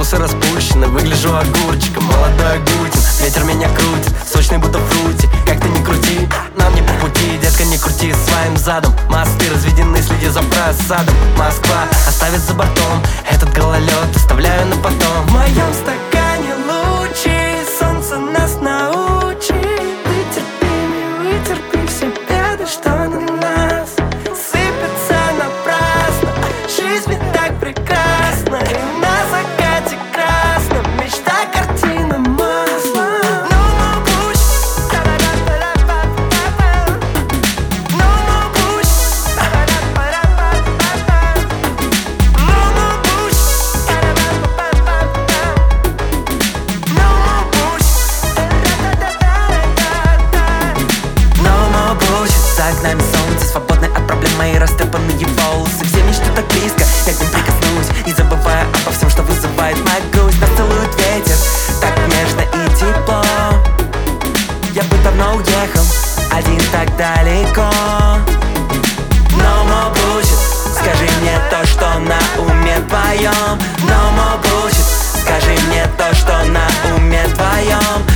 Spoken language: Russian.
волосы распущены, выгляжу огурчиком. Молодой Агутин, ветер меня крутит, сочный будто фрути. Как ты ни крути, нам не по пути. Детка, не крути своим задом. Мосты разведены, следи за просадом. Москва оставит за бортом этот гололед, оставляю на потом. В моем стакане лучи, солнце нас научит. Вытерпи все беды, что на нас сыпятся напрасно. Жизнь ведь так прекрасна, и на закате красном мечта, картина, масло. No more bullshit. No more bullshit. No more bullshit. No more bullshit. No more bullshit. За окнами солнце, свободное от проблем мои растрепанные волосы. Все мечты так близко, я к ним прикоснусь и забывая обо всем, что вызывает мою грусть. Нас целует ветер, так нежно и тепло. Я бы давно уехал, один так далеко. No more bullshit. Скажи мне то, что на уме твоем. No more bullshit. Скажи мне то, что на уме твоем.